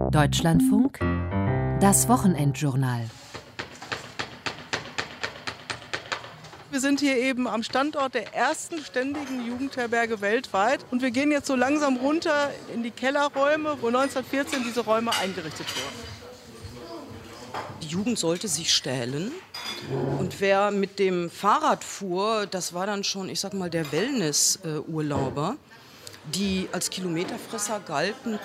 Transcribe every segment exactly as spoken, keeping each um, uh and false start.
Deutschlandfunk, das Wochenendjournal. Wir sind hier eben am Standort der ersten ständigen Jugendherberge weltweit. Und wir gehen jetzt so langsam runter in die Kellerräume, wo neunzehnhundertvierzehn diese Räume eingerichtet wurden. Die Jugend sollte sich stählen. Und wer mit dem Fahrrad fuhr, das war dann schon, ich sag mal, der Wellness-Urlauber, die als Kilometerfresser galten.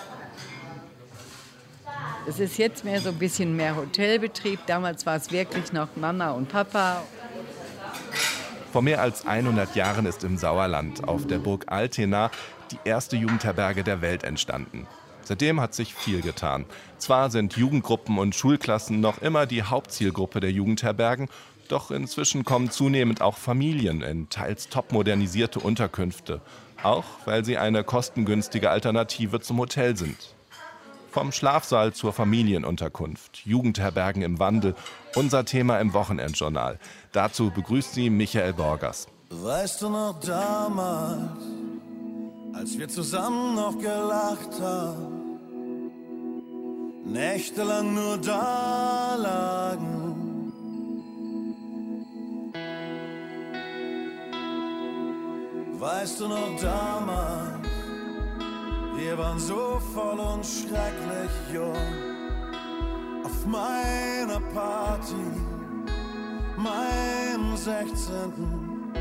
Es ist jetzt mehr so ein bisschen mehr Hotelbetrieb. Damals war es wirklich noch Mama und Papa. Vor mehr als hundert Jahren ist im Sauerland auf der Burg Altena die erste Jugendherberge der Welt entstanden. Seitdem hat sich viel getan. Zwar sind Jugendgruppen und Schulklassen noch immer die Hauptzielgruppe der Jugendherbergen, doch inzwischen kommen zunehmend auch Familien in teils top modernisierte Unterkünfte, auch weil sie eine kostengünstige Alternative zum Hotel sind. Vom Schlafsaal zur Familienunterkunft, Jugendherbergen im Wandel, unser Thema im Wochenendjournal. Dazu begrüßt sie Michael Borgers. Weißt du noch damals, als wir zusammen noch gelacht haben, nächtelang nur da lagen? Weißt du noch damals, wir waren so voll und schrecklich jung, auf meiner Party, meinem sechzehnten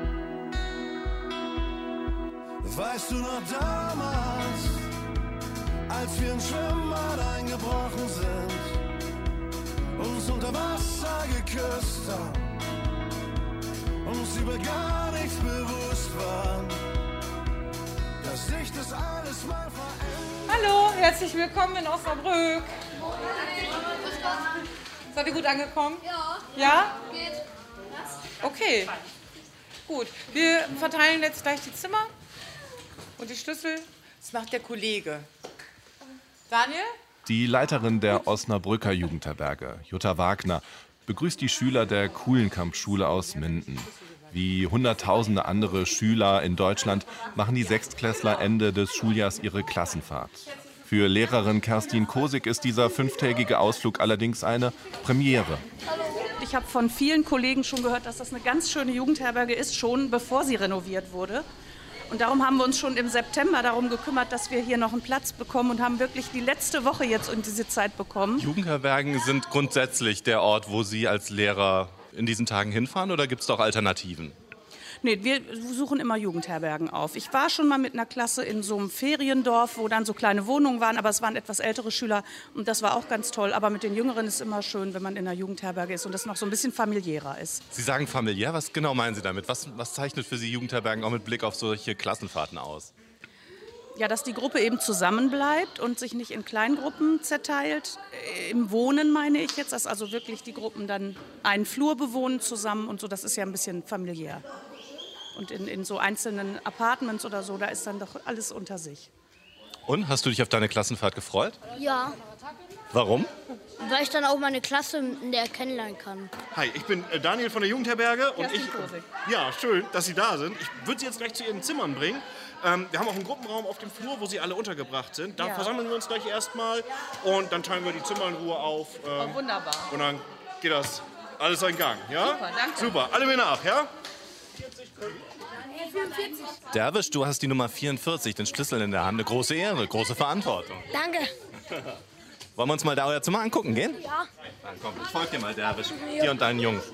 Weißt du noch damals, als wir ins Schwimmbad eingebrochen sind, uns unter Wasser geküsst haben, uns über gar nichts bewusst waren, dass sich das alles mal verändert. Hallo, herzlich willkommen in Osnabrück. Seid ihr gut angekommen? Ja. Ja? Geht. Okay. Gut. Wir verteilen jetzt gleich die Zimmer und die Schlüssel. Das macht der Kollege. Daniel? Die Leiterin der Osnabrücker Jugendherberge, Jutta Wagner, begrüßt die Schüler der Kuhlenkamp-Schule aus Minden. Wie hunderttausende andere Schüler in Deutschland machen die Sechstklässler Ende des Schuljahrs ihre Klassenfahrt. Für Lehrerin Kerstin Kosig ist dieser fünftägige Ausflug allerdings eine Premiere. Ich habe von vielen Kollegen schon gehört, dass das eine ganz schöne Jugendherberge ist, schon bevor sie renoviert wurde. Und darum haben wir uns schon im September darum gekümmert, dass wir hier noch einen Platz bekommen und haben wirklich die letzte Woche jetzt in diese Zeit bekommen. Jugendherbergen sind grundsätzlich der Ort, wo Sie als Lehrer in diesen Tagen hinfahren, oder gibt es doch Alternativen? Nee, wir suchen immer Jugendherbergen auf. Ich war schon mal mit einer Klasse in so einem Feriendorf, wo dann so kleine Wohnungen waren, aber es waren etwas ältere Schüler und das war auch ganz toll. Aber mit den Jüngeren ist es immer schön, wenn man in einer Jugendherberge ist und das noch so ein bisschen familiärer ist. Sie sagen familiär, was genau meinen Sie damit? Was, was zeichnet für Sie Jugendherbergen auch mit Blick auf solche Klassenfahrten aus? Ja, dass die Gruppe eben zusammenbleibt und sich nicht in Kleingruppen zerteilt. Im Wohnen meine ich jetzt, dass also wirklich die Gruppen dann einen Flur bewohnen zusammen und so, das ist ja ein bisschen familiär. Und in, in so einzelnen Apartments oder so, da ist dann doch alles unter sich. Und, hast du dich auf deine Klassenfahrt gefreut? Ja, Warum? weil ich dann auch meine Klasse in der kennenlernen kann. Hi, ich bin äh, Daniel von der Jugendherberge und Kerstin ich. Kosig. Ja, schön, dass Sie da sind. Ich würde Sie jetzt gleich zu Ihren Zimmern bringen. Ähm, wir haben auch einen Gruppenraum auf dem Flur, wo Sie alle untergebracht sind. Da Ja. versammeln wir uns gleich erstmal und dann teilen wir die Zimmer in Ruhe auf. Ähm, Oh, wunderbar. Und dann geht das alles seinen Gang. Ja? Super, danke. Super, alle mir nach, ja? Derwisch, du hast die Nummer vierundvierzig, den Schlüssel in der Hand. Eine große Ehre, große Verantwortung. Danke. Wollen wir uns mal da euer Zimmer angucken gehen? Ja. Dann komm, ich folge dir mal, Derwisch. Dir und deinen Jungs.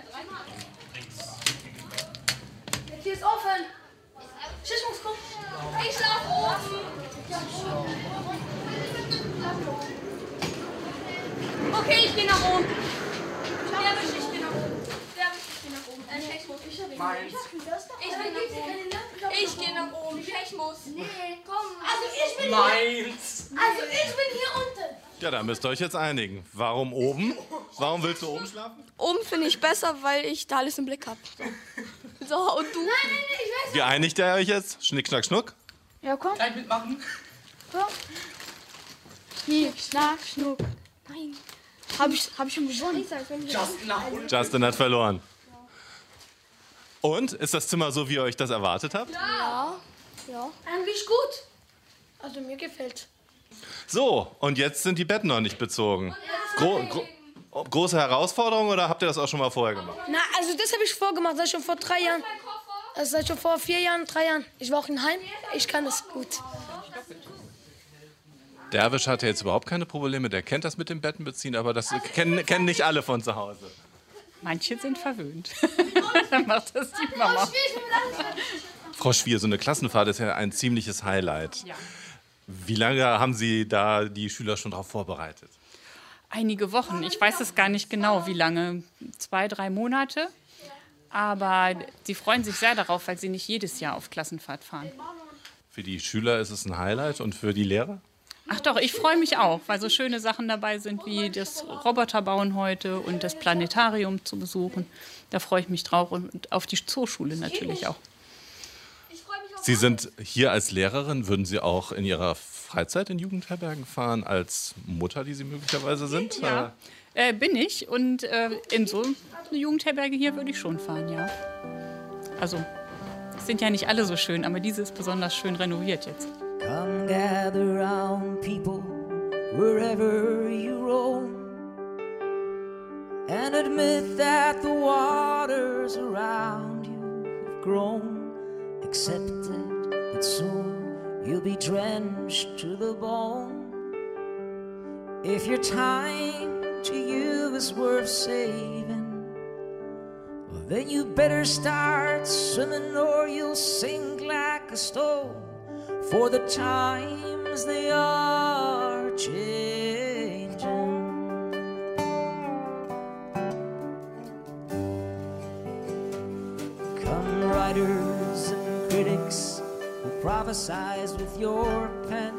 Hier ist offen. Schismus, komm. Ich schlaf oben. Okay, ich geh nach oben. Der wischt, ich geh nach oben. Der wischt, ich geh nach oben. Äh, ich muss. Ich will nach oben. Ich geh nach oben. Ich muss. Nee, komm. Also ich bin Meins. hier. Also ich bin hier unten. Ja, da müsst ihr euch jetzt einigen. Warum oben? Warum willst du oben schlafen? Oben finde ich besser, weil ich da alles im Blick habe. So, und du? Nein, nein, nein, ich weiß. Geeinigt ihr euch jetzt? Schnick, schnack, schnuck? Ja, komm. Gleich mitmachen. Komm. Hier, schnack, schnuck. Nein. Hab ich, hab ich schon gewonnen. Justin nach unten. Justin hat verloren. Und? Ist das Zimmer so, wie ihr euch das erwartet habt? Ja. Ja. Eigentlich gut. Also mir gefällt. So, und jetzt sind die Betten noch nicht bezogen. Gro gro große Herausforderung oder habt ihr das auch schon mal vorher gemacht? Na, also das habe ich vorgemacht, seit schon vor drei Jahren. Also seit schon vor vier Jahren, drei Jahren. Ich war auch in Heim, ich kann das gut. Derwisch hatte jetzt überhaupt keine Probleme, der kennt das mit dem Betten beziehen, aber das kennen, kennen nicht alle von zu Hause. Manche sind verwöhnt. Dann macht das die Mama. Frau Schwier, so eine Klassenfahrt ist ja ein ziemliches Highlight. Ja. Wie lange haben Sie da die Schüler schon darauf vorbereitet? Einige Wochen. Ich weiß es gar nicht genau, wie lange. Zwei, drei Monate. Aber sie freuen sich sehr darauf, weil sie nicht jedes Jahr auf Klassenfahrt fahren. Für die Schüler ist es ein Highlight und für die Lehrer? Ach doch, ich freue mich auch, weil so schöne Sachen dabei sind, wie das Roboterbauen heute und das Planetarium zu besuchen. Da freue ich mich drauf und auf die Zooschule natürlich auch. Sie sind hier als Lehrerin, würden Sie auch in Ihrer Freizeit in Jugendherbergen fahren, als Mutter, die Sie möglicherweise sind? Ja, äh, bin ich. Und äh, in so eine Jugendherberge hier würde ich schon fahren, ja. Also, es sind ja nicht alle so schön, aber diese ist besonders schön renoviert jetzt. Come gather round, people, wherever you roam, and admit that the waters around you have grown. Accept it, but soon you'll be drenched to the bone. If your time to you is worth saving, well, then you better start swimming or you'll sink like a stone. For the times they are changing. Come writers and critics who prophesize with your pen,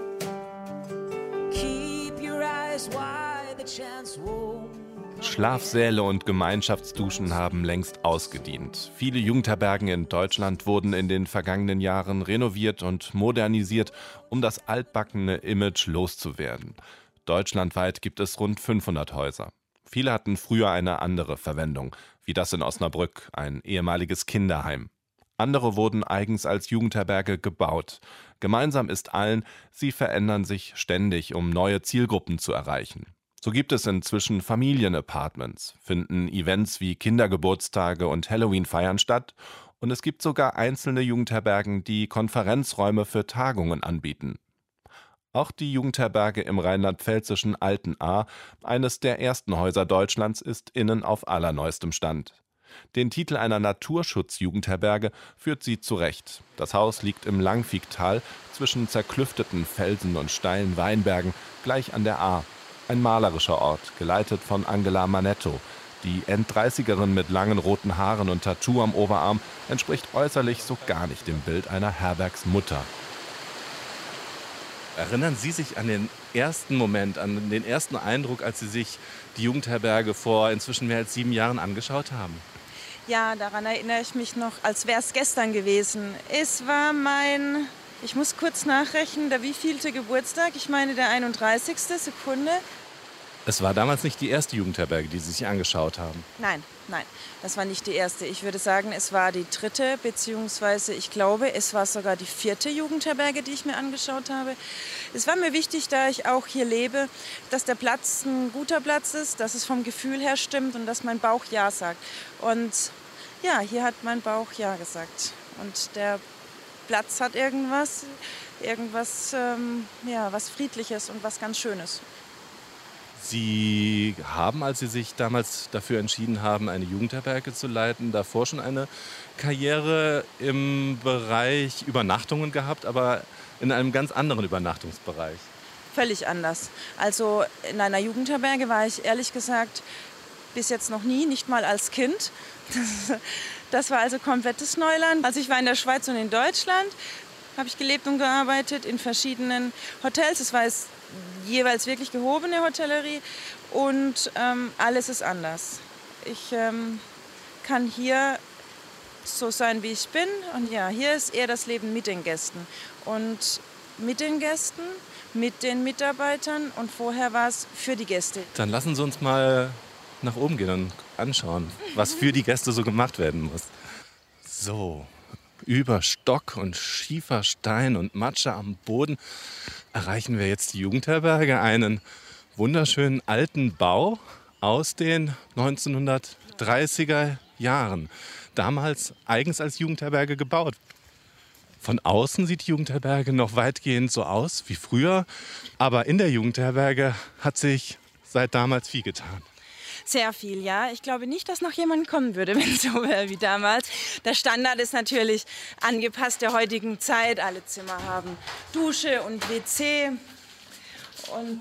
keep your eyes wide, the chance won't. Schlafsäle und Gemeinschaftsduschen haben längst ausgedient. Viele Jugendherbergen in Deutschland wurden in den vergangenen Jahren renoviert und modernisiert, um das altbackene Image loszuwerden. Deutschlandweit gibt es rund fünfhundert Häuser. Viele hatten früher eine andere Verwendung, wie das in Osnabrück, ein ehemaliges Kinderheim. Andere wurden eigens als Jugendherberge gebaut. Gemeinsam ist allen, sie verändern sich ständig, um neue Zielgruppen zu erreichen. So gibt es inzwischen Familienapartments, finden Events wie Kindergeburtstage und Halloween-Feiern statt und es gibt sogar einzelne Jugendherbergen, die Konferenzräume für Tagungen anbieten. Auch die Jugendherberge im rheinland-pfälzischen Altenahr, eines der ersten Häuser Deutschlands, ist innen auf allerneuestem Stand. Den Titel einer Naturschutz-Jugendherberge führt sie zurecht. Das Haus liegt im Langviehtal zwischen zerklüfteten Felsen und steilen Weinbergen gleich an der Ahr. Ein malerischer Ort, geleitet von Angela Manetto. Die Enddreißigerin mit langen roten Haaren und Tattoo am Oberarm entspricht äußerlich so gar nicht dem Bild einer Herbergsmutter. Erinnern Sie sich an den ersten Moment, an den ersten Eindruck, als Sie sich die Jugendherberge vor inzwischen mehr als sieben Jahren angeschaut haben? Ja, daran erinnere ich mich noch, als wäre es gestern gewesen. Es war mein, ich muss kurz nachrechnen, der wievielte Geburtstag? Ich meine der einunddreißigste Sekunde. Es war damals nicht die erste Jugendherberge, die Sie sich angeschaut haben. Nein, nein, das war nicht die erste. Ich würde sagen, es war die dritte, beziehungsweise ich glaube, es war sogar die vierte Jugendherberge, die ich mir angeschaut habe. Es war mir wichtig, da ich auch hier lebe, dass der Platz ein guter Platz ist, dass es vom Gefühl her stimmt und dass mein Bauch Ja sagt. Und ja, hier hat mein Bauch Ja gesagt. Und der Platz hat irgendwas, irgendwas, ähm, ja, was Friedliches und was ganz Schönes. Sie haben, als Sie sich damals dafür entschieden haben, eine Jugendherberge zu leiten, davor schon eine Karriere im Bereich Übernachtungen gehabt, aber in einem ganz anderen Übernachtungsbereich. Völlig anders. Also in einer Jugendherberge war ich ehrlich gesagt bis jetzt noch nie, nicht mal als Kind. Das, das war also komplettes Neuland. Also ich war in der Schweiz und in Deutschland, habe ich gelebt und gearbeitet in verschiedenen Hotels. Es war jetzt jeweils wirklich gehobene Hotellerie und ähm, alles ist anders. Ich ähm, kann hier so sein, wie ich bin und ja, hier ist eher das Leben mit den Gästen und mit den Gästen, mit den Mitarbeitern und vorher war es für die Gäste. Dann lassen Sie uns mal nach oben gehen und anschauen, was für die Gäste so gemacht werden muss. So, über Stock und Schieferstein und Matsche am Boden erreichen wir jetzt die Jugendherberge, einen wunderschönen alten Bau aus den neunzehnhundertdreißiger Jahren. Damals eigens als Jugendherberge gebaut. Von außen sieht die Jugendherberge noch weitgehend so aus wie früher, aber in der Jugendherberge hat sich seit damals viel getan. Sehr viel, ja. Ich glaube nicht, dass noch jemand kommen würde, wenn es so wäre wie damals. Der Standard ist natürlich angepasst der heutigen Zeit. Alle Zimmer haben Dusche und W C. Und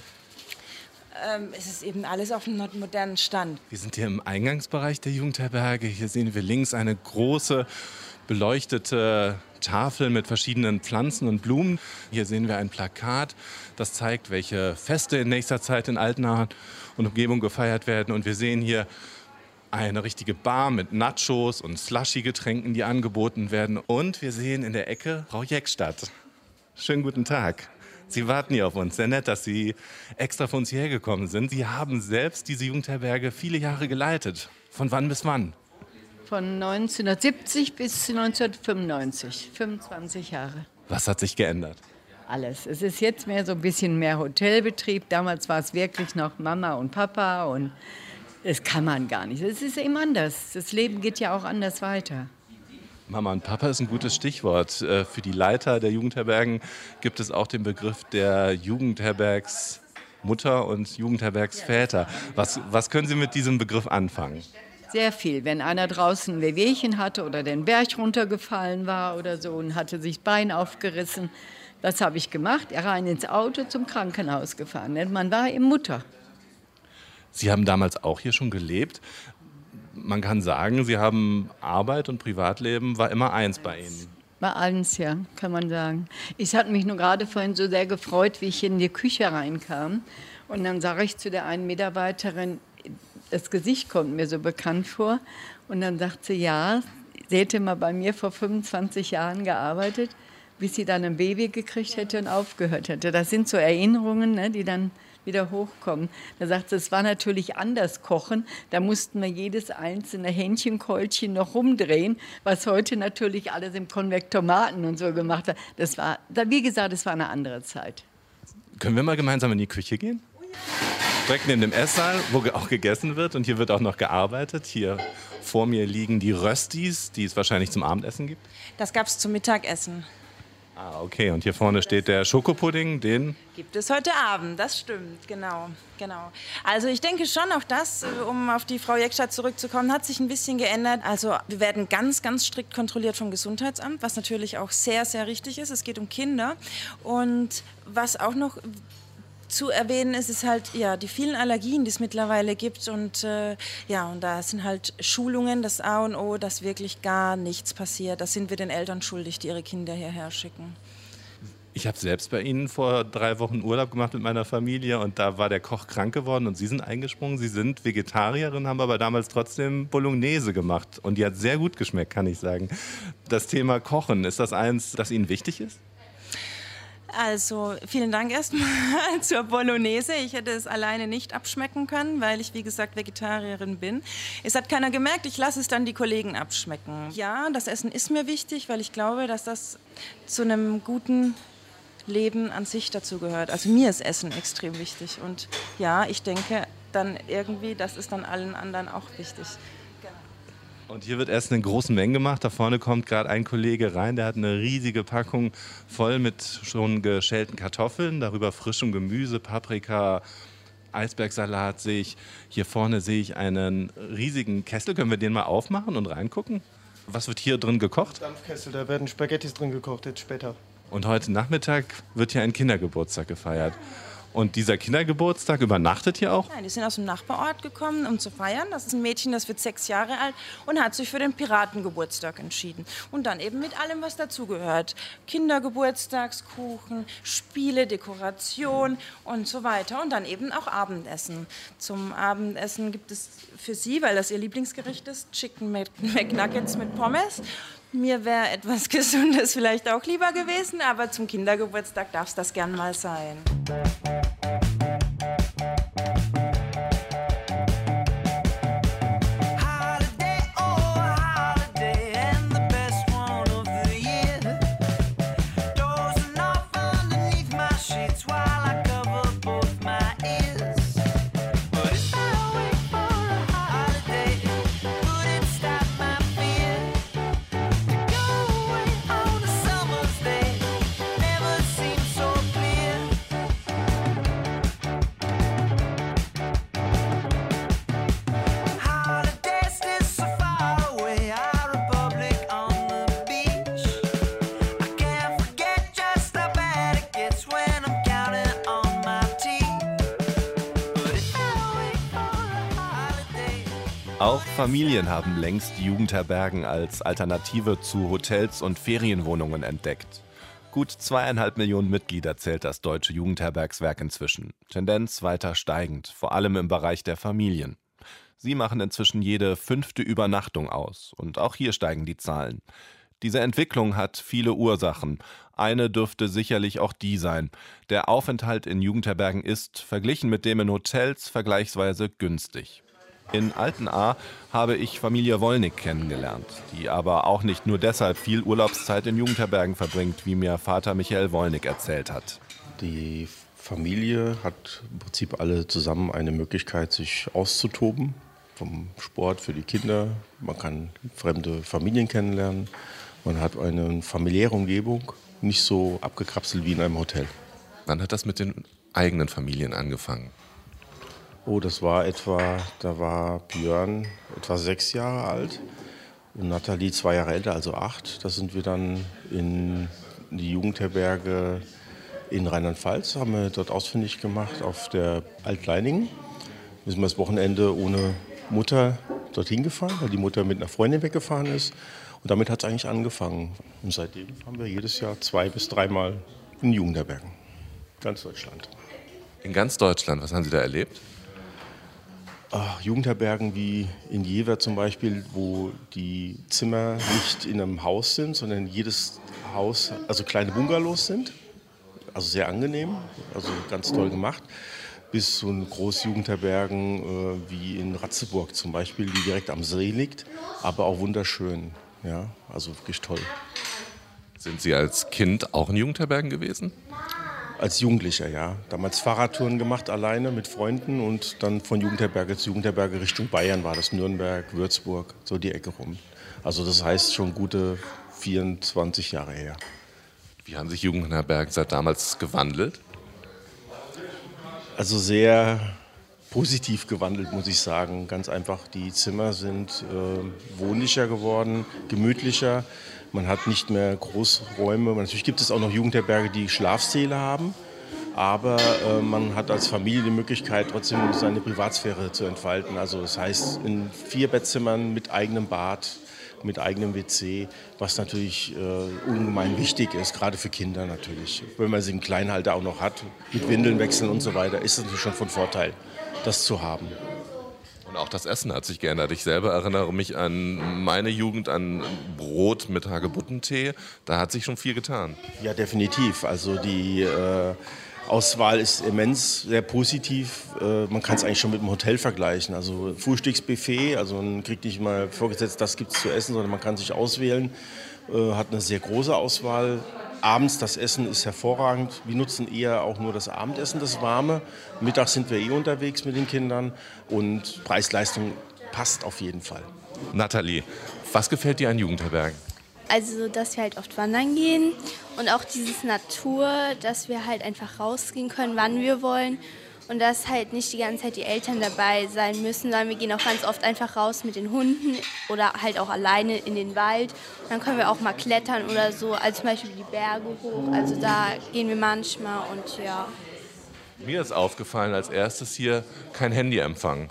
ähm, es ist eben alles auf einem modernen Stand. Wir sind hier im Eingangsbereich der Jugendherberge. Hier sehen wir links eine große beleuchtete Tafel mit verschiedenen Pflanzen und Blumen. Hier sehen wir ein Plakat, das zeigt, welche Feste in nächster Zeit in Altenahr und Umgebung gefeiert werden. Und wir sehen hier eine richtige Bar mit Nachos und Slushy-Getränken, die angeboten werden. Und wir sehen in der Ecke Frau Jeckstadt. Schönen guten Tag. Sie warten hier auf uns. Sehr nett, dass Sie extra von uns hierher gekommen sind. Sie haben selbst diese Jugendherberge viele Jahre geleitet. Von wann bis wann? Von neunzehnhundertsiebzig bis neunzehnhundertfünfundneunzig, fünfundzwanzig Jahre. Was hat sich geändert? Alles. Es ist jetzt mehr so ein bisschen mehr Hotelbetrieb. Damals war es wirklich noch Mama und Papa und das kann man gar nicht. Es ist eben anders. Das Leben geht ja auch anders weiter. Mama und Papa ist ein gutes Stichwort. Für die Leiter der Jugendherbergen gibt es auch den Begriff der Jugendherbergsmutter und Jugendherbergsväter. Was, was können Sie mit diesem Begriff anfangen? Sehr viel. Wenn einer draußen ein Wehwehchen hatte oder den Berg runtergefallen war oder so und hatte sich das Bein aufgerissen, das habe ich gemacht. Er rein ins Auto zum Krankenhaus gefahren. Man war eben Mutter. Sie haben damals auch hier schon gelebt. Man kann sagen, Sie haben Arbeit und Privatleben war immer eins bei Ihnen. War eins, ja, kann man sagen. Ich hatte mich nur gerade vorhin so sehr gefreut, wie ich in die Küche reinkam. Und dann sage ich zu der einen Mitarbeiterin, das Gesicht kommt mir so bekannt vor. Und dann sagt sie, ja, sie hätte mal bei mir vor fünfundzwanzig Jahren gearbeitet, bis sie dann ein Baby gekriegt hätte und aufgehört hätte. Das sind so Erinnerungen, ne, die dann wieder hochkommen. Da sagt sie, es war natürlich anders kochen. Da mussten wir jedes einzelne Hähnchenkeulchen noch rumdrehen, was heute natürlich alles im Konvektomaten und so gemacht hat. Das war, wie gesagt, es war eine andere Zeit. Können wir mal gemeinsam in die Küche gehen? Direkt neben dem Esssaal, wo auch gegessen wird und hier wird auch noch gearbeitet. Hier vor mir liegen die Röstis, die es wahrscheinlich zum Abendessen gibt. Das gab es zum Mittagessen. Ah, okay. Und hier vorne steht der Schokopudding, den gibt es heute Abend, das stimmt, genau, genau. Also ich denke schon, auch das, um auf die Frau Jeckstadt zurückzukommen, hat sich ein bisschen geändert. Also wir werden ganz, ganz strikt kontrolliert vom Gesundheitsamt, was natürlich auch sehr, sehr richtig ist. Es geht um Kinder. Und was auch noch zu erwähnen ist, ist halt ja die vielen Allergien, die es mittlerweile gibt und äh, ja und da sind halt Schulungen das A und O, dass wirklich gar nichts passiert. Das sind wir den Eltern schuldig, die ihre Kinder hierher schicken. Ich habe selbst bei Ihnen vor drei Wochen Urlaub gemacht mit meiner Familie und da war der Koch krank geworden und Sie sind eingesprungen. Sie sind Vegetarierin, haben aber damals trotzdem Bolognese gemacht und die hat sehr gut geschmeckt, kann ich sagen. Das Thema Kochen, ist das eins, das Ihnen wichtig ist? Also vielen Dank erstmal zur Bolognese. Ich hätte es alleine nicht abschmecken können, weil ich, wie gesagt, Vegetarierin bin. Es hat keiner gemerkt, ich lasse es dann die Kollegen abschmecken. Ja, das Essen ist mir wichtig, weil ich glaube, dass das zu einem guten Leben an sich dazu gehört. Also mir ist Essen extrem wichtig. Und ja, ich denke dann irgendwie, das ist dann allen anderen auch wichtig. Und hier wird Essen in großen Mengen gemacht. Da vorne kommt gerade ein Kollege rein, der hat eine riesige Packung voll mit schon geschälten Kartoffeln, darüber frischem Gemüse, Paprika, Eisbergsalat sehe ich. Hier vorne sehe ich einen riesigen Kessel. Können wir den mal aufmachen und reingucken? Was wird hier drin gekocht? Dampfkessel, da werden Spaghettis drin gekocht, jetzt später. Und heute Nachmittag wird hier ein Kindergeburtstag gefeiert. Und dieser Kindergeburtstag übernachtet hier auch? Nein, die sind aus dem Nachbarort gekommen, um zu feiern. Das ist ein Mädchen, das wird sechs Jahre alt und hat sich für den Piratengeburtstag entschieden. Und dann eben mit allem, was dazugehört. Kindergeburtstagskuchen, Spiele, Dekoration und so weiter. Und dann eben auch Abendessen. Zum Abendessen gibt es für sie, weil das ihr Lieblingsgericht ist, Chicken McNuggets mit Pommes. Mir wäre etwas Gesundes vielleicht auch lieber gewesen, aber zum Kindergeburtstag darf es das gern mal sein. Holiday, oh holiday, and the best one Auch Familien haben längst Jugendherbergen als Alternative zu Hotels und Ferienwohnungen entdeckt. Gut zweieinhalb Millionen Mitglieder zählt das Deutsche Jugendherbergswerk inzwischen. Tendenz weiter steigend, vor allem im Bereich der Familien. Sie machen inzwischen jede fünfte Übernachtung aus. Und auch hier steigen die Zahlen. Diese Entwicklung hat viele Ursachen. Eine dürfte sicherlich auch die sein. Der Aufenthalt in Jugendherbergen ist, verglichen mit dem in Hotels, vergleichsweise günstig. In Altenahr habe ich Familie Wollnig kennengelernt, die aber auch nicht nur deshalb viel Urlaubszeit in Jugendherbergen verbringt, wie mir Vater Michael Wollnig erzählt hat. Die Familie hat im Prinzip alle zusammen eine Möglichkeit, sich auszutoben. Vom Sport für die Kinder, man kann fremde Familien kennenlernen, man hat eine familiäre Umgebung, nicht so abgekapselt wie in einem Hotel. Wann hat das mit den eigenen Familien angefangen? Oh, das war etwa, da war Björn etwa sechs Jahre alt und Nathalie zwei Jahre älter, also acht. Da sind wir dann in die Jugendherberge in Rheinland-Pfalz, haben wir dort ausfindig gemacht auf der Altleiningen. Wir sind das Wochenende ohne Mutter dorthin gefahren, weil die Mutter mit einer Freundin weggefahren ist. Und damit hat es eigentlich angefangen. Und seitdem haben wir jedes Jahr zwei bis dreimal in Jugendherbergen. Ganz Deutschland. In ganz Deutschland, was haben Sie da erlebt? Ach, Jugendherbergen wie in Jever zum Beispiel, wo die Zimmer nicht in einem Haus sind, sondern jedes Haus, also kleine Bungalows sind. Also sehr angenehm, also ganz toll gemacht. Bis zu Großjugendherbergen äh, wie in Ratzeburg zum Beispiel, die direkt am See liegt, aber auch wunderschön. Ja, also wirklich toll. Sind Sie als Kind auch in Jugendherbergen gewesen? Als Jugendlicher, ja. Damals Fahrradtouren gemacht, alleine mit Freunden und dann von Jugendherberge zu Jugendherberge Richtung Bayern war das, Nürnberg, Würzburg, so die Ecke rum. Also das heißt schon gute vierundzwanzig Jahre her. Wie haben sich Jugendherbergen seit damals gewandelt? Also sehr positiv gewandelt, muss ich sagen. Ganz einfach, die Zimmer sind äh, wohnlicher geworden, gemütlicher. Man hat nicht mehr Großräume. Natürlich gibt es auch noch Jugendherberge, die Schlafsäle haben. Aber äh, man hat als Familie die Möglichkeit, trotzdem seine Privatsphäre zu entfalten. Also das heißt, in vier Bettzimmern mit eigenem Bad, mit eigenem W C, was natürlich äh, ungemein wichtig ist, gerade für Kinder natürlich. Wenn man sie im Kleinalter auch noch hat, mit Windeln wechseln und so weiter, ist es natürlich schon von Vorteil, das zu haben. Und auch das Essen hat sich geändert. Ich selber erinnere mich an meine Jugend, an Brot mit Hagebuttentee. Da hat sich schon viel getan. Ja, definitiv. Also die äh, Auswahl ist immens, sehr positiv. Äh, man kann es eigentlich schon mit dem Hotel vergleichen. Also Frühstücksbuffet, also man kriegt nicht mal vorgesetzt, das gibt es zu essen, sondern man kann sich auswählen. Äh, hat eine sehr große Auswahl. Abends das Essen ist hervorragend. Wir nutzen eher auch nur das Abendessen, das Warme. Mittags sind wir eh unterwegs mit den Kindern und Preis-Leistung passt auf jeden Fall. Nathalie, was gefällt dir an Jugendherbergen? Also, dass wir halt oft wandern gehen und auch dieses Natur, dass wir halt einfach rausgehen können, wann wir wollen. Und dass halt nicht die ganze Zeit die Eltern dabei sein müssen, sondern wir gehen auch ganz oft einfach raus mit den Hunden oder halt auch alleine in den Wald. Dann können wir auch mal klettern oder so, also zum Beispiel die Berge hoch. Also da gehen wir manchmal und ja. Mir ist aufgefallen als erstes hier kein Handyempfang.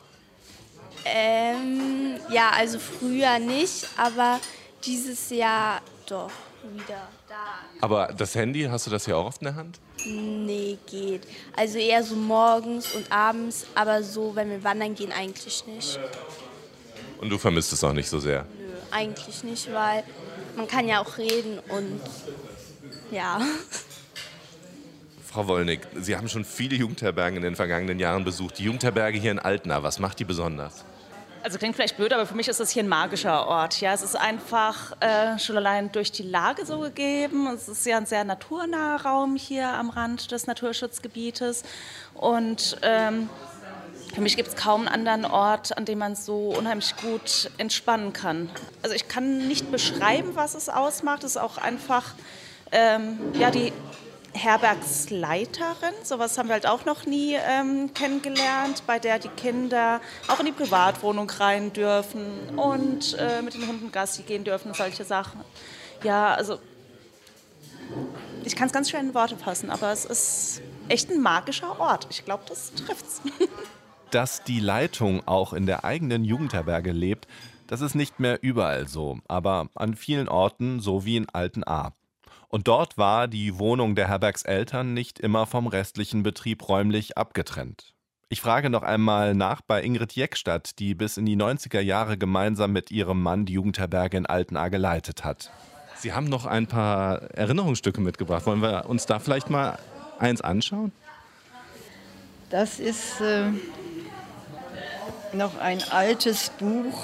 Ähm, ja, also früher nicht, aber dieses Jahr doch wieder da. Aber das Handy, hast du das hier auch auf der Hand? Nee, geht. Also eher so morgens und abends, aber so, wenn wir wandern gehen, eigentlich nicht. Und du vermisst es auch nicht so sehr? Nö, eigentlich nicht, weil man kann ja auch reden und ja. Frau Wollnig, Sie haben schon viele Jugendherbergen in den vergangenen Jahren besucht. Die Jugendherberge hier in Altenahr, was macht die besonders? Also klingt vielleicht blöd, aber für mich ist das hier ein magischer Ort. Ja, es ist einfach äh, schon allein durch die Lage so gegeben. Es ist ja ein sehr naturnaher Raum hier am Rand des Naturschutzgebietes. Und ähm, für mich gibt es kaum einen anderen Ort, an dem man so unheimlich gut entspannen kann. Also ich kann nicht beschreiben, was es ausmacht. Es ist auch einfach ähm, ja, die Herbergsleiterin, sowas haben wir halt auch noch nie ähm, kennengelernt, bei der die Kinder auch in die Privatwohnung rein dürfen und äh, mit den Hunden Gassi gehen dürfen, solche Sachen. Ja, also ich kann es ganz schwer in Worte fassen, aber es ist echt ein magischer Ort. Ich glaube, das trifft's. Dass die Leitung auch in der eigenen Jugendherberge lebt, das ist nicht mehr überall so, aber an vielen Orten, so wie in Altenahr. Und dort war die Wohnung der Herbergseltern nicht immer vom restlichen Betrieb räumlich abgetrennt. Ich frage noch einmal nach bei Ingrid Jeckstadt, die bis in die neunziger Jahre gemeinsam mit ihrem Mann die Jugendherberge in Altenahr geleitet hat. Sie haben noch ein paar Erinnerungsstücke mitgebracht. Wollen wir uns da vielleicht mal eins anschauen? Das ist äh, noch ein altes Buch,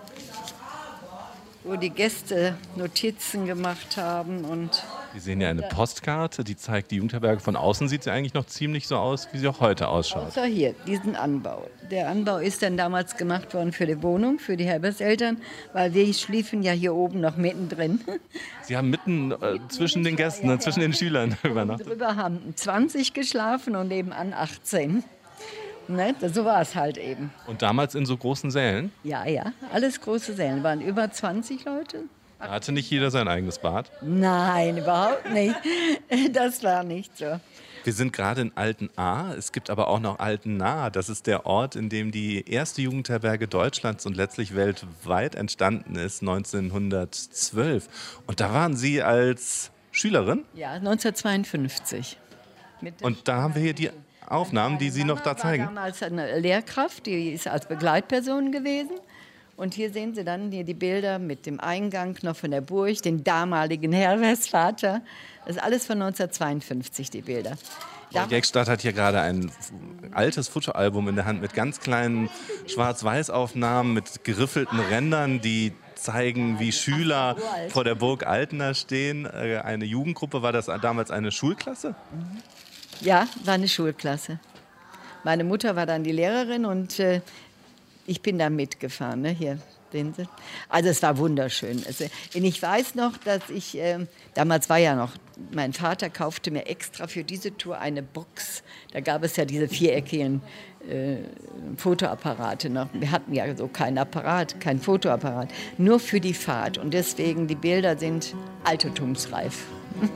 wo die Gäste Notizen gemacht haben. Und Sie sehen ja eine Postkarte, die zeigt die Jugendherberge. Von außen sieht sie eigentlich noch ziemlich so aus, wie sie auch heute ausschaut. Außer hier, diesen Anbau. Der Anbau ist dann damals gemacht worden für die Wohnung, für die Herbergseltern, weil wir schliefen ja hier oben noch mittendrin. Sie haben mitten äh, zwischen den Gästen, ja, ja, zwischen den Schülern übernachtet. Drüber haben zwanzig geschlafen und nebenan achtzehn. Ne? So war es halt eben. Und damals in so großen Sälen? Ja, ja, alles große Sälen. Waren über zwanzig Leute. Da hatte nicht jeder sein eigenes Bad? Nein, überhaupt nicht. Das war nicht so. Wir sind gerade in Altenahr. Es gibt aber auch noch Altenahr. Das ist der Ort, in dem die erste Jugendherberge Deutschlands und letztlich weltweit entstanden ist, neunzehnhundertzwölf. Und da waren Sie als Schülerin? Ja, neunzehnhundertzweiundfünfzig. Und da haben wir hier die Aufnahmen, die Sie noch da zeigen. War damals eine Lehrkraft, die ist als Begleitperson gewesen. Und hier sehen Sie dann hier die Bilder mit dem Eingang noch von der Burg, den damaligen Herbergsvater. Das ist alles von neunzehnhundertzweiundfünfzig, die Bilder. Frau Jeckstadt hat hier gerade ein altes Fotoalbum in der Hand mit ganz kleinen Schwarz-Weiß-Aufnahmen, mit geriffelten Rändern, die zeigen, wie Schüler vor der Burg Altenahr stehen. Eine Jugendgruppe, war das damals eine Schulklasse? Ja, war eine Schulklasse. Meine Mutter war dann die Lehrerin und äh, ich bin da mitgefahren, ne? Hier, sehen Sie. Also es war wunderschön. Also, ich weiß noch, dass ich, äh, damals war ja noch, mein Vater kaufte mir extra für diese Tour eine Box. Da gab es ja diese viereckigen äh, Fotoapparate noch. Wir hatten ja so keinen Apparat, keinen Fotoapparat, nur für die Fahrt. Und deswegen, die Bilder sind altertumsreif.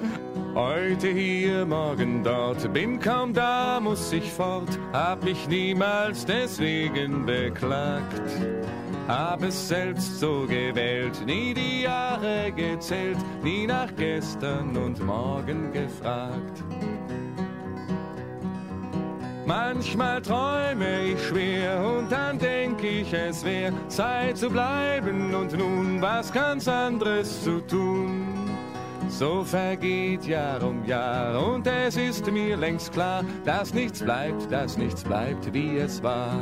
Heute hier, morgen dort, bin kaum da, muss ich fort, hab mich niemals deswegen beklagt. Hab es selbst so gewählt, nie die Jahre gezählt, nie nach gestern und morgen gefragt. Manchmal träume ich schwer und dann denk ich, es wär Zeit zu bleiben und nun was ganz anderes zu tun. So vergeht Jahr um Jahr und es ist mir längst klar, dass nichts bleibt, dass nichts bleibt, wie es war.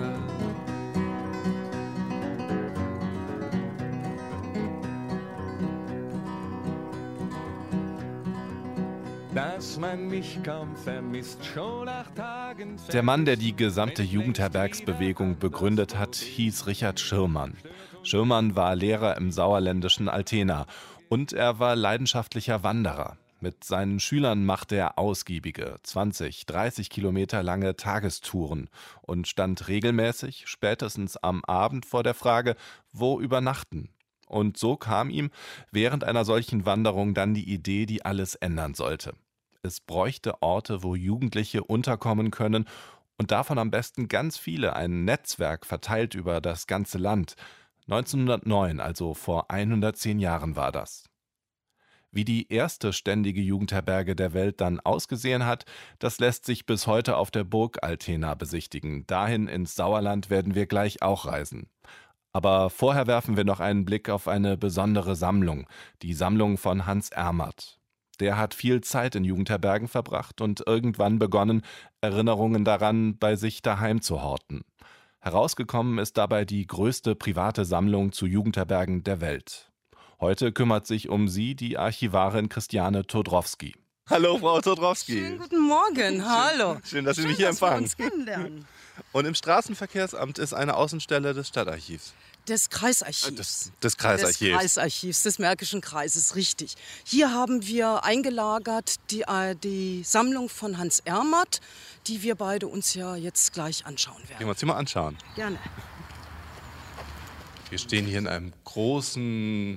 Dass man mich kaum vermisst, schon nach Tagen. Der Mann, der die gesamte Jugendherbergsbewegung begründet hat, hieß Richard Schirrmann. Schirrmann war Lehrer im sauerländischen Altena. Und er war leidenschaftlicher Wanderer. Mit seinen Schülern machte er ausgiebige, zwanzig, dreißig Kilometer lange Tagestouren und stand regelmäßig, spätestens am Abend, vor der Frage, wo übernachten. Und so kam ihm während einer solchen Wanderung dann die Idee, die alles ändern sollte. Es bräuchte Orte, wo Jugendliche unterkommen können und davon am besten ganz viele, ein Netzwerk verteilt über das ganze Land. neunzehnhundertneun, also vor hundertzehn Jahren war das. Wie die erste ständige Jugendherberge der Welt dann ausgesehen hat, das lässt sich bis heute auf der Burg Altena besichtigen. Dahin ins Sauerland werden wir gleich auch reisen. Aber vorher werfen wir noch einen Blick auf eine besondere Sammlung, die Sammlung von Hans Ermert. Der hat viel Zeit in Jugendherbergen verbracht und irgendwann begonnen, Erinnerungen daran bei sich daheim zu horten. Herausgekommen ist dabei die größte private Sammlung zu Jugendherbergen der Welt. Heute kümmert sich um sie die Archivarin Christiane Todrowski. Hallo, Frau Todrowski. Schönen guten Morgen, hallo. Schön, schön dass Sie Schön, mich hier dass wir empfangen. uns kennenlernen. Und im Straßenverkehrsamt ist eine Außenstelle des Stadtarchivs. Des Kreisarchivs. Des, des Kreisarchivs. Des Kreisarchivs, des Märkischen Kreises, richtig. Hier haben wir eingelagert die, äh, die Sammlung von Hans Ermert, die wir beide uns ja jetzt gleich anschauen werden. Gehen wir uns die mal anschauen. Gerne. Wir stehen hier in einem großen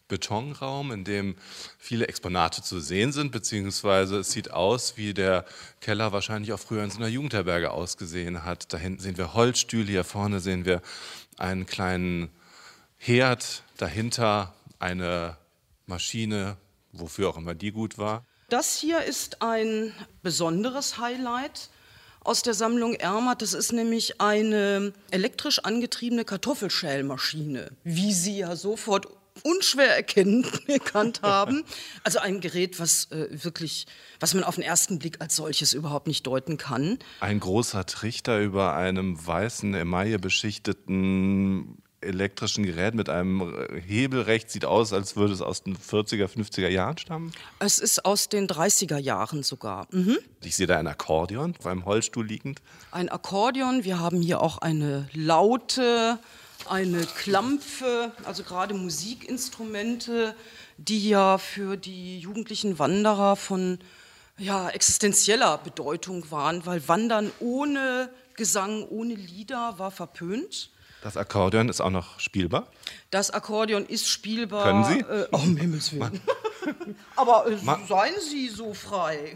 Betonraum, in dem viele Exponate zu sehen sind, beziehungsweise es sieht aus, wie der Keller wahrscheinlich auch früher in so einer Jugendherberge ausgesehen hat. Da hinten sehen wir Holzstühle, hier vorne sehen wir einen kleinen Herd, dahinter eine Maschine, wofür auch immer die gut war. Das hier ist ein besonderes Highlight aus der Sammlung Ermert. Das ist nämlich eine elektrisch angetriebene Kartoffelschälmaschine, wie Sie ja sofort unschwer erkennen, erkannt haben. Also ein Gerät, was äh, wirklich, was man auf den ersten Blick als solches überhaupt nicht deuten kann. Ein großer Trichter über einem weißen, Emaille beschichteten elektrischen Gerät mit einem Hebel rechts, sieht aus, als würde es aus den vierziger, fünfziger Jahren stammen. Es ist aus den dreißiger Jahren sogar. Mhm. Ich sehe da ein Akkordeon auf einem Holzstuhl liegend. Ein Akkordeon, wir haben hier auch eine Laute, eine Klampfe, also gerade Musikinstrumente, die ja für die jugendlichen Wanderer von ja, existenzieller Bedeutung waren, weil Wandern ohne Gesang, ohne Lieder war verpönt. Das Akkordeon ist auch noch spielbar? Das Akkordeon ist spielbar. Können Sie? Äh, oh, um Himmels Willen. Aber äh, seien Sie so frei.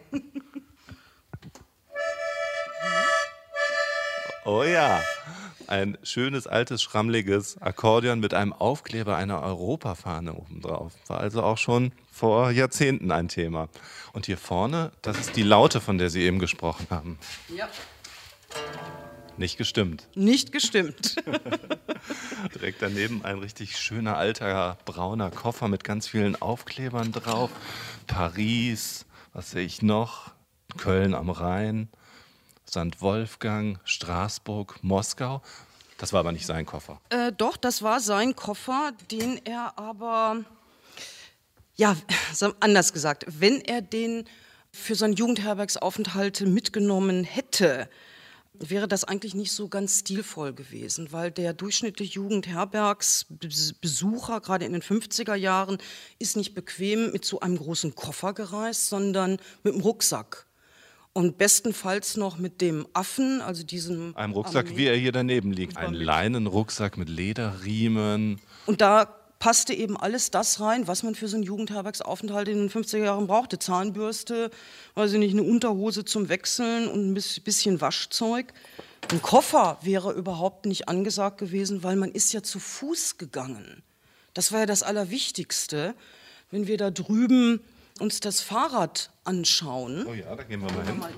Oh ja, ein schönes, altes, schrammliges Akkordeon mit einem Aufkleber einer Europafahne obendrauf. War also auch schon vor Jahrzehnten ein Thema. Und hier vorne, das ist die Laute, von der Sie eben gesprochen haben. Ja. Nicht gestimmt. Nicht gestimmt. Direkt daneben ein richtig schöner, alter, brauner Koffer mit ganz vielen Aufklebern drauf. Paris, was sehe ich noch? Köln am Rhein, Sankt Wolfgang, Straßburg, Moskau. Das war aber nicht sein Koffer. Äh, doch, das war sein Koffer, den er aber, ja, anders gesagt, wenn er den für seine Jugendherbergsaufenthalte mitgenommen hätte, wäre das eigentlich nicht so ganz stilvoll gewesen, weil der durchschnittliche Jugendherbergsbesucher, gerade in den fünfziger Jahren, ist nicht bequem mit so einem großen Koffer gereist, sondern mit dem Rucksack. Und bestenfalls noch mit dem Affen, also diesem... Einem Rucksack, wie er hier daneben liegt. Ein Leinenrucksack mit Lederriemen. Und da passte eben alles das rein, was man für so einen Jugendherbergsaufenthalt in den fünfziger Jahren brauchte. Zahnbürste, weiß ich nicht, eine Unterhose zum Wechseln und ein bisschen Waschzeug. Ein Koffer wäre überhaupt nicht angesagt gewesen, weil man ist ja zu Fuß gegangen. Das war ja das Allerwichtigste. Wenn wir da drüben uns das Fahrrad anschauen. Oh ja, da gehen wir mal hin.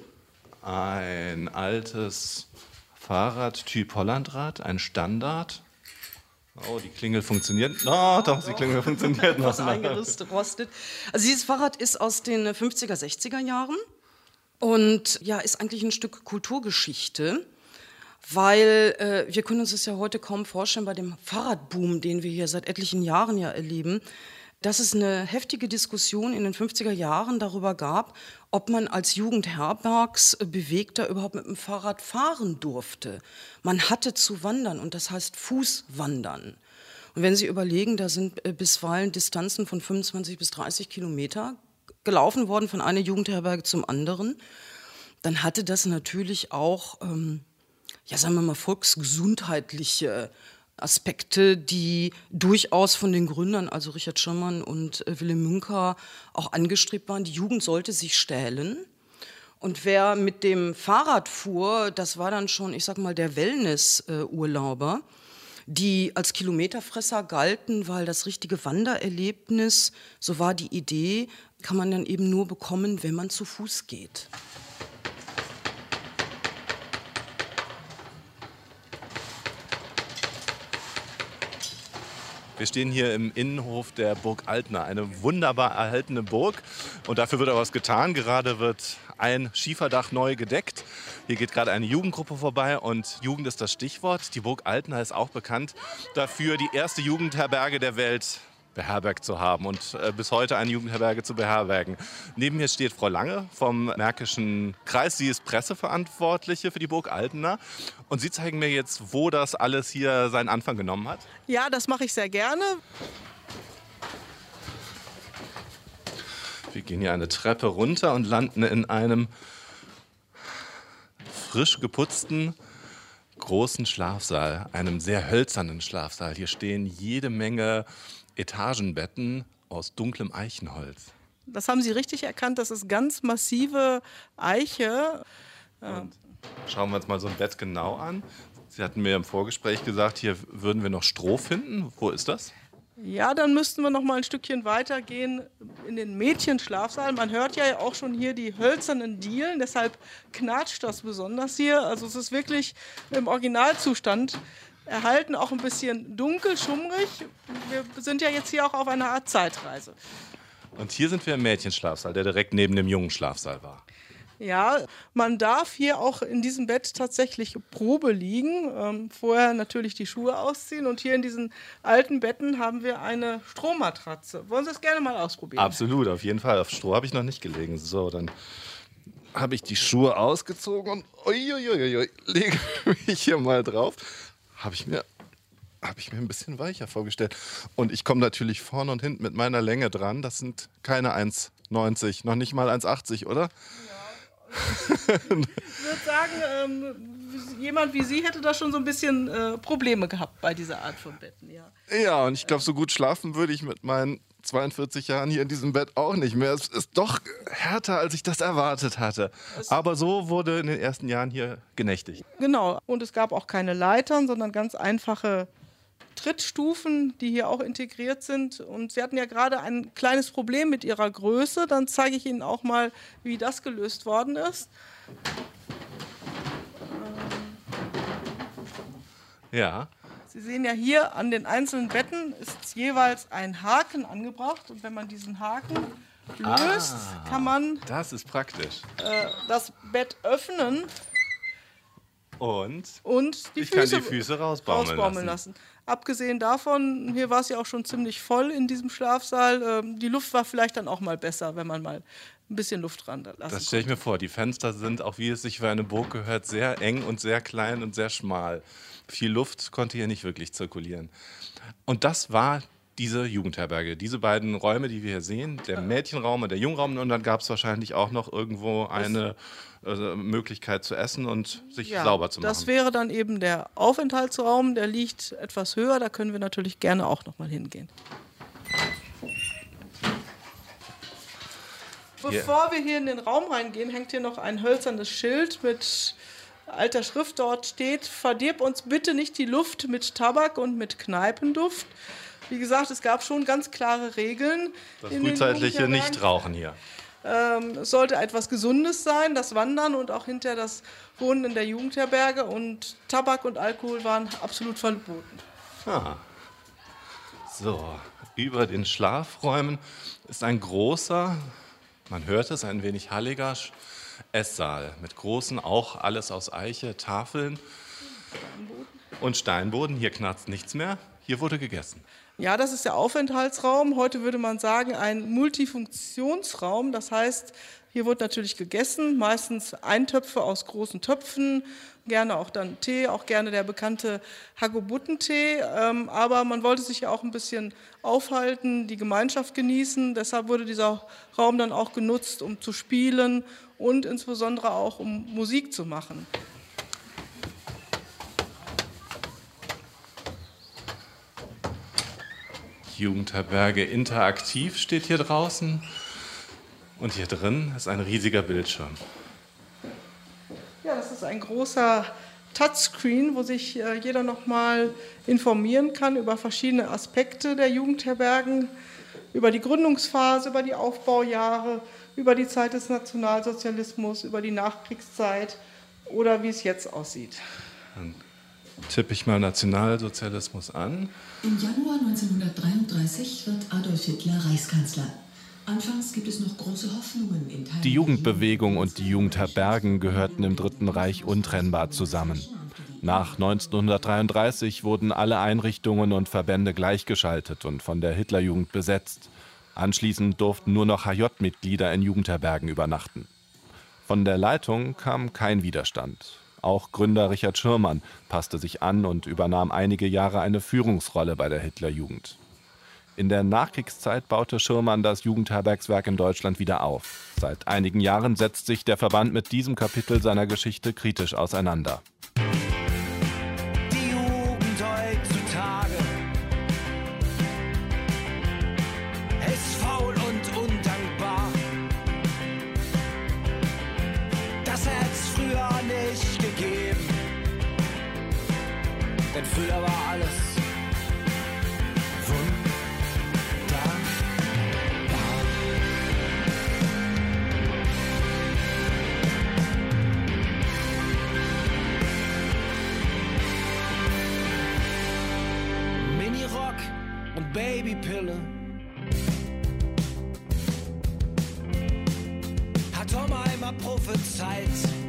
Ein altes Fahrrad Typ Hollandrad, ein Standard. Oh, die Klingel funktioniert. Oh, doch, die Klingel funktioniert noch. Was eingerüstet, rostet. Also dieses Fahrrad ist aus den fünfziger, sechziger Jahren und ja, ist eigentlich ein Stück Kulturgeschichte, weil äh, wir können uns das ja heute kaum vorstellen bei dem Fahrradboom, den wir hier seit etlichen Jahren ja erleben, dass es eine heftige Diskussion in den fünfziger Jahren darüber gab, ob man als Jugendherbergsbewegter überhaupt mit dem Fahrrad fahren durfte. Man hatte zu wandern und das heißt Fußwandern. Und wenn Sie überlegen, da sind bisweilen Distanzen von fünfundzwanzig bis dreißig Kilometer gelaufen worden von einer Jugendherberge zum anderen, dann hatte das natürlich auch, ähm, ja sagen wir mal, volksgesundheitliche Aspekte, die durchaus von den Gründern, also Richard Schirmann und äh, Wilhelm Münker, auch angestrebt waren. Die Jugend sollte sich stählen. Und wer mit dem Fahrrad fuhr, das war dann schon, ich sag mal, der Wellness-Urlauber, die als Kilometerfresser galten, weil das richtige Wandererlebnis, so war die Idee, kann man dann eben nur bekommen, wenn man zu Fuß geht. Wir stehen hier im Innenhof der Burg Altena, eine wunderbar erhaltene Burg. Und dafür wird auch was getan. Gerade wird ein Schieferdach neu gedeckt. Hier geht gerade eine Jugendgruppe vorbei und Jugend ist das Stichwort. Die Burg Altena ist auch bekannt dafür, die erste Jugendherberge der Welt beherbergt zu haben und äh, bis heute eine Jugendherberge zu beherbergen. Neben mir steht Frau Lange vom Märkischen Kreis. Sie ist Presseverantwortliche für die Burg Altena. Und Sie zeigen mir jetzt, wo das alles hier seinen Anfang genommen hat. Ja, das mache ich sehr gerne. Wir gehen hier eine Treppe runter und landen in einem frisch geputzten, großen Schlafsaal, einem sehr hölzernen Schlafsaal. Hier stehen jede Menge Etagenbetten aus dunklem Eichenholz. Das haben Sie richtig erkannt, das ist ganz massive Eiche. Und schauen wir uns mal so ein Bett genau an. Sie hatten mir im Vorgespräch gesagt, hier würden wir noch Stroh finden. Wo ist das? Ja, dann müssten wir noch mal ein Stückchen weitergehen in den Mädchenschlafsaal. Man hört ja auch schon hier die hölzernen Dielen, deshalb knatscht das besonders hier. Also es ist wirklich im Originalzustand erhalten, auch ein bisschen dunkel, schummrig. Wir sind ja jetzt hier auch auf einer Art Zeitreise. Und hier sind wir im Mädchenschlafsaal, der direkt neben dem Jungenschlafsaal war. Ja, man darf hier auch in diesem Bett tatsächlich Probe liegen, ähm, vorher natürlich die Schuhe ausziehen und hier in diesen alten Betten haben wir eine Strohmatratze. Wollen Sie das gerne mal ausprobieren? Absolut, auf jeden Fall. Auf Stroh habe ich noch nicht gelegen. So, dann habe ich die Schuhe ausgezogen und uiuiui, lege mich hier mal drauf. Habe ich mir... habe ich mir ein bisschen weicher vorgestellt. Und ich komme natürlich vorne und hinten mit meiner Länge dran. Das sind keine eins neunzig, noch nicht mal eins achtzig, oder? Ich würde sagen, ähm, jemand wie Sie hätte da schon so ein bisschen äh, Probleme gehabt bei dieser Art von Betten. Ja, ja, und ich glaube, so gut schlafen würde ich mit meinen zweiundvierzig Jahren hier in diesem Bett auch nicht mehr. Es ist doch härter, als ich das erwartet hatte. Aber so wurde in den ersten Jahren hier genächtigt. Genau, und es gab auch keine Leitern, sondern ganz einfache Trittstufen, die hier auch integriert sind. Und Sie hatten ja gerade ein kleines Problem mit Ihrer Größe. Dann zeige ich Ihnen auch mal, wie das gelöst worden ist. Ja. Sie sehen ja hier an den einzelnen Betten ist jeweils ein Haken angebracht. Und wenn man diesen Haken löst, ah, kann man das ist praktisch. Äh, das Bett öffnen. Und, und die ich Füße, kann die Füße rausbaumeln, rausbaumeln lassen. lassen. Abgesehen davon, hier war es ja auch schon ziemlich voll in diesem Schlafsaal. Ähm, die Luft war vielleicht dann auch mal besser, wenn man mal ein bisschen Luft ran lassen Das stelle ich mir vor. Die Fenster sind, auch wie es sich für eine Burg gehört, sehr eng und sehr klein und sehr schmal. Viel Luft konnte hier nicht wirklich zirkulieren. Und das war diese Jugendherberge, diese beiden Räume, die wir hier sehen, der Mädchenraum und der Jungraum. Und dann gab es wahrscheinlich auch noch irgendwo eine äh, Möglichkeit zu essen und sich ja, sauber zu machen. Das wäre dann eben der Aufenthaltsraum, der liegt etwas höher, da können wir natürlich gerne auch noch mal hingehen. Bevor wir hier in den Raum reingehen, hängt hier noch ein hölzernes Schild mit alter Schrift. Dort steht: Verdirb uns bitte nicht die Luft mit Tabak und mit Kneipenduft. Wie gesagt, es gab schon ganz klare Regeln. Das frühzeitliche Nichtrauchen hier. Ähm, es sollte etwas Gesundes sein, das Wandern und auch hinterher das Wohnen in der Jugendherberge. Und Tabak und Alkohol waren absolut verboten. Ah. So, über den Schlafräumen ist ein großer, man hört es, ein wenig halliger Esssaal mit großen, auch alles aus Eiche, Tafeln und Steinboden. Hier knarzt nichts mehr, hier wurde gegessen. Ja, das ist der Aufenthaltsraum. Heute würde man sagen, ein Multifunktionsraum. Das heißt, hier wird natürlich gegessen, meistens Eintöpfe aus großen Töpfen, gerne auch dann Tee, auch gerne der bekannte Hagebuttentee. Ähm, aber man wollte sich ja auch ein bisschen aufhalten, die Gemeinschaft genießen. Deshalb wurde dieser Raum dann auch genutzt, um zu spielen und insbesondere auch, um Musik zu machen. Jugendherberge interaktiv steht hier draußen und hier drin ist ein riesiger Bildschirm. Ja, das ist ein großer Touchscreen, wo sich äh, jeder noch mal informieren kann über verschiedene Aspekte der Jugendherbergen, über die Gründungsphase, über die Aufbaujahre, über die Zeit des Nationalsozialismus, über die Nachkriegszeit oder wie es jetzt aussieht. Dann tippe ich mal Nationalsozialismus an. Im Januar neunzehnhundertdreiunddreißig wird Adolf Hitler Reichskanzler. Anfangs gibt es noch große Hoffnungen in Teilen. Die Jugendbewegung und die Jugendherbergen gehörten im Dritten Reich untrennbar zusammen. Nach neunzehnhundertdreiunddreißig wurden alle Einrichtungen und Verbände gleichgeschaltet und von der Hitlerjugend besetzt. Anschließend durften nur noch H J-Mitglieder in Jugendherbergen übernachten. Von der Leitung kam kein Widerstand. Auch Gründer Richard Schirrmann passte sich an und übernahm einige Jahre eine Führungsrolle bei der Hitlerjugend. In der Nachkriegszeit baute Schirrmann das Jugendherbergswerk in Deutschland wieder auf. Seit einigen Jahren setzt sich der Verband mit diesem Kapitel seiner Geschichte kritisch auseinander. alles wunderbar. Mini-Rock und Babypille. Hat Tom einmal prophezeit.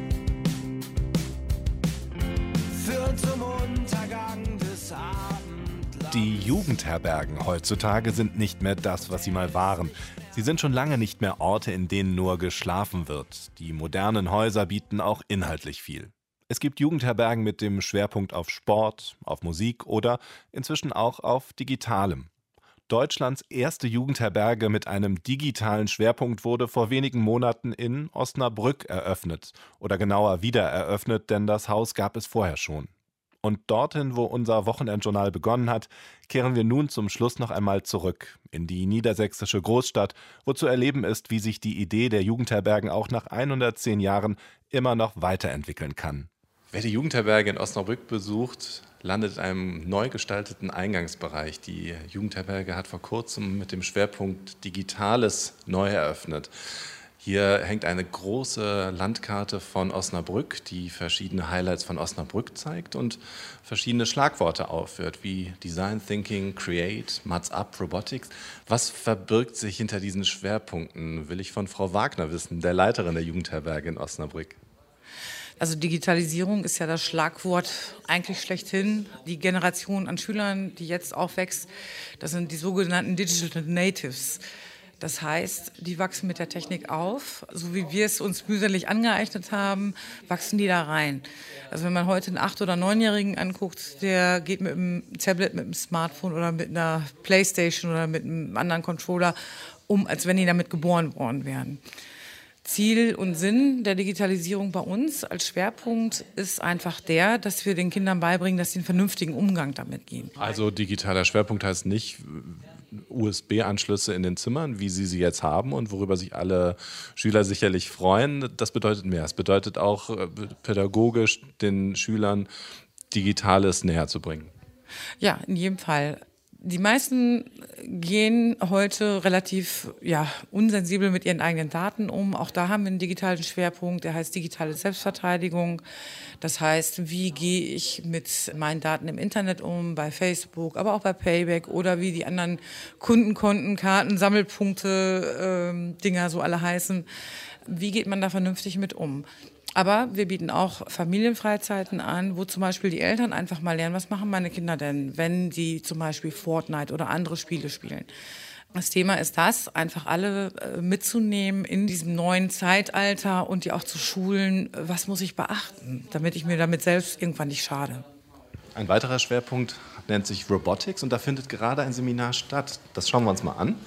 Führen zum Untergang des Abendlands. Die Jugendherbergen heutzutage sind nicht mehr das, was sie mal waren. Sie sind schon lange nicht mehr Orte, in denen nur geschlafen wird. Die modernen Häuser bieten auch inhaltlich viel. Es gibt Jugendherbergen mit dem Schwerpunkt auf Sport, auf Musik oder inzwischen auch auf Digitalem. Deutschlands erste Jugendherberge mit einem digitalen Schwerpunkt wurde vor wenigen Monaten in Osnabrück eröffnet. Oder genauer wieder eröffnet, denn das Haus gab es vorher schon. Und dorthin, wo unser Wochenendjournal begonnen hat, kehren wir nun zum Schluss noch einmal zurück in die niedersächsische Großstadt, wo zu erleben ist, wie sich die Idee der Jugendherbergen auch nach hundertzehn Jahren immer noch weiterentwickeln kann. Wer die Jugendherberge in Osnabrück besucht, landet in einem neu gestalteten Eingangsbereich. Die Jugendherberge hat vor kurzem mit dem Schwerpunkt Digitales neu eröffnet. Hier hängt eine große Landkarte von Osnabrück, die verschiedene Highlights von Osnabrück zeigt und verschiedene Schlagworte aufführt, wie Design Thinking, Create, Mats Up, Robotics. Was verbirgt sich hinter diesen Schwerpunkten, will ich von Frau Wagner wissen, der Leiterin der Jugendherberge in Osnabrück. Also Digitalisierung ist ja das Schlagwort eigentlich schlechthin. Die Generation an Schülern, die jetzt aufwächst, das sind die sogenannten Digital Natives. Das heißt, die wachsen mit der Technik auf. So wie wir es uns mühselig angeeignet haben, wachsen die da rein. Also wenn man heute einen acht- oder neunjährigen anguckt, der geht mit einem Tablet, mit einem Smartphone oder mit einer Playstation oder mit einem anderen Controller um, als wenn die damit geboren worden wären. Ziel und Sinn der Digitalisierung bei uns als Schwerpunkt ist einfach der, dass wir den Kindern beibringen, dass sie einen vernünftigen Umgang damit gehen. Also digitaler Schwerpunkt heißt nicht U S B-Anschlüsse in den Zimmern, wie Sie sie jetzt haben und worüber sich alle Schüler sicherlich freuen. Das bedeutet mehr. Es bedeutet auch pädagogisch den Schülern Digitales näher zu bringen. Ja, in jedem Fall. Die meisten gehen heute relativ ja, unsensibel mit ihren eigenen Daten um. Auch da haben wir einen digitalen Schwerpunkt, der heißt digitale Selbstverteidigung. Das heißt, wie gehe ich mit meinen Daten im Internet um, bei Facebook, aber auch bei Payback oder wie die anderen Kundenkonten, Karten, Sammelpunkte, ähm, Dinger so alle heißen. Wie geht man da vernünftig mit um? Aber wir bieten auch Familienfreizeiten an, wo zum Beispiel die Eltern einfach mal lernen, was machen meine Kinder denn, wenn die zum Beispiel Fortnite oder andere Spiele spielen. Das Thema ist das, einfach alle mitzunehmen in diesem neuen Zeitalter und die auch zu schulen, was muss ich beachten, damit ich mir damit selbst irgendwann nicht schade. Ein weiterer Schwerpunkt nennt sich Robotics und da findet gerade ein Seminar statt. Das schauen wir uns mal an.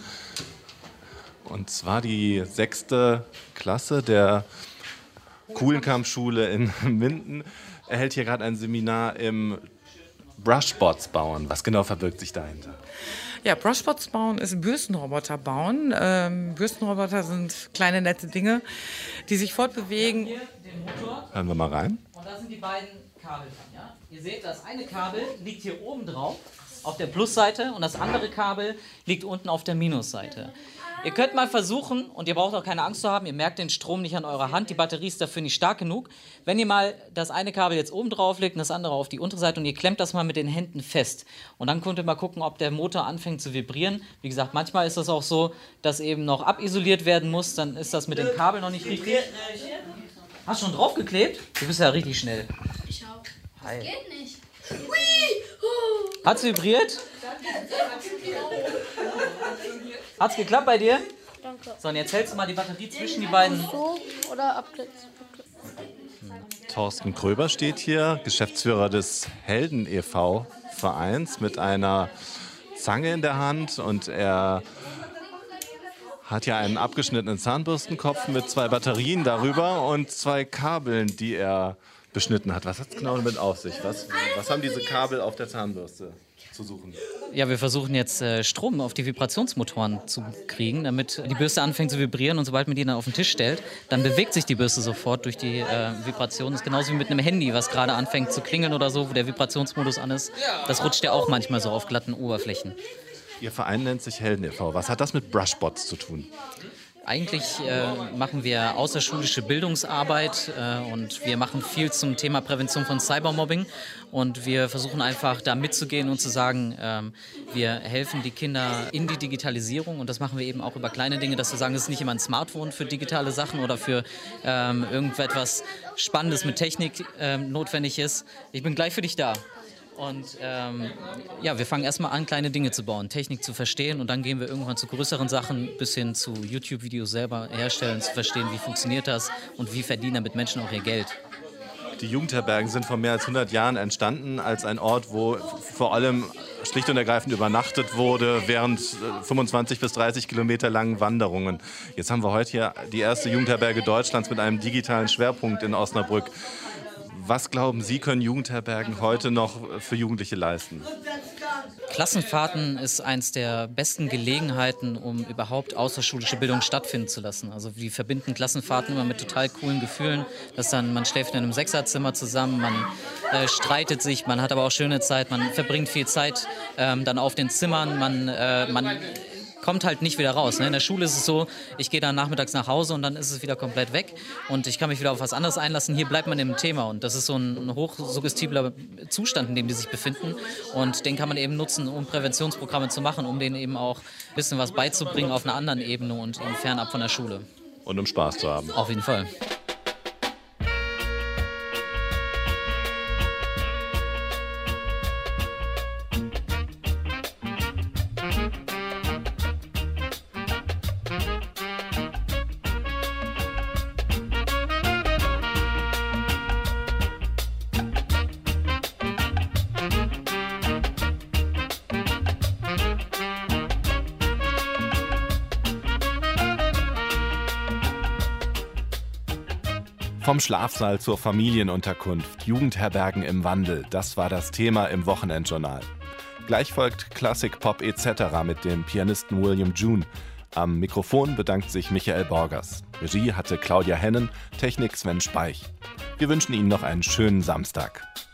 Und zwar die sechste Klasse der Kuhlenkampfschule in Minden erhält hier gerade ein Seminar im Brushbots bauen. Was genau verbirgt sich dahinter? Ja, Brushbots bauen ist Bürstenroboter bauen. Ähm, Bürstenroboter sind kleine, nette Dinge, die sich fortbewegen. Hören wir mal rein. Und da sind die beiden Kabel dran. Ja? Ihr seht, das eine Kabel liegt hier oben drauf auf der Plusseite und das andere Kabel liegt unten auf der Minusseite. Ihr könnt mal versuchen, und ihr braucht auch keine Angst zu haben, ihr merkt den Strom nicht an eurer Hand, die Batterie ist dafür nicht stark genug. Wenn ihr mal das eine Kabel jetzt oben drauf legt und das andere auf die untere Seite und ihr klemmt das mal mit den Händen fest. Und dann könnt ihr mal gucken, ob der Motor anfängt zu vibrieren. Wie gesagt, manchmal ist das auch so, dass eben noch abisoliert werden muss, dann ist das mit dem Kabel noch nicht richtig. Hast du schon draufgeklebt? Du bist ja richtig schnell. Ich auch. Hi. Das geht nicht. Hat's vibriert? Hat's geklappt bei dir? Danke. So, und jetzt hältst du mal die Batterie zwischen die beiden. So oder abklitzen? Thorsten Kröber steht hier, Geschäftsführer des Helden e V Vereins mit einer Zange in der Hand und er hat ja einen abgeschnittenen Zahnbürstenkopf mit zwei Batterien darüber und zwei Kabeln, die er beschnitten hat. Was hat es genau damit auf sich? Was, was haben diese Kabel auf der Zahnbürste zu suchen? Ja, wir versuchen jetzt äh, Strom auf die Vibrationsmotoren zu kriegen, damit die Bürste anfängt zu vibrieren und sobald man die dann auf den Tisch stellt, dann bewegt sich die Bürste sofort durch die äh, Vibration. Das ist genauso wie mit einem Handy, was gerade anfängt zu klingeln oder so, wo der Vibrationsmodus an ist. Das rutscht ja auch manchmal so auf glatten Oberflächen. Ihr Verein nennt sich Helden e V Was hat das mit Brushbots zu tun? Eigentlich äh, machen wir außerschulische Bildungsarbeit äh, und wir machen viel zum Thema Prävention von Cybermobbing und wir versuchen einfach da mitzugehen und zu sagen, ähm, wir helfen die Kinder in die Digitalisierung und das machen wir eben auch über kleine Dinge, dass wir sagen, es ist nicht immer ein Smartphone für digitale Sachen oder für ähm, irgendetwas Spannendes mit Technik ähm, notwendig ist. Ich bin gleich für dich da. Und ähm, ja, wir fangen erstmal an, kleine Dinge zu bauen, Technik zu verstehen und dann gehen wir irgendwann zu größeren Sachen, bis hin zu YouTube-Videos selber herstellen, zu verstehen, wie funktioniert das und wie verdienen damit Menschen auch ihr Geld. Die Jugendherbergen sind vor mehr als hundert Jahren entstanden als ein Ort, wo vor allem schlicht und ergreifend übernachtet wurde während fünfundzwanzig bis dreißig Kilometer langen Wanderungen. Jetzt haben wir heute hier die erste Jugendherberge Deutschlands mit einem digitalen Schwerpunkt in Osnabrück. Was glauben Sie, können Jugendherbergen heute noch für Jugendliche leisten? Klassenfahrten ist eins der besten Gelegenheiten, um überhaupt außerschulische Bildung stattfinden zu lassen. Also wir verbinden Klassenfahrten immer mit total coolen Gefühlen. Dass dann, man schläft in einem Sechserzimmer zusammen, man äh, streitet sich, man hat aber auch schöne Zeit, man verbringt viel Zeit ähm, dann auf den Zimmern, man, äh, man kommt halt nicht wieder raus. Ne? In der Schule ist es so, ich gehe dann nachmittags nach Hause und dann ist es wieder komplett weg und ich kann mich wieder auf was anderes einlassen. Hier bleibt man im Thema und das ist so ein, ein hochsuggestibler Zustand, in dem die sich befinden und den kann man eben nutzen, um Präventionsprogramme zu machen, um denen eben auch ein bisschen was beizubringen auf einer anderen Ebene und fernab von der Schule. Und um Spaß zu haben. Auf jeden Fall. Vom Schlafsaal zur Familienunterkunft, Jugendherbergen im Wandel, das war das Thema im Wochenendjournal. Gleich folgt Klassik, Pop et cetera mit dem Pianisten William June. Am Mikrofon bedankt sich Michael Borgers. Regie hatte Claudia Hennen, Technik Sven Speich. Wir wünschen Ihnen noch einen schönen Samstag.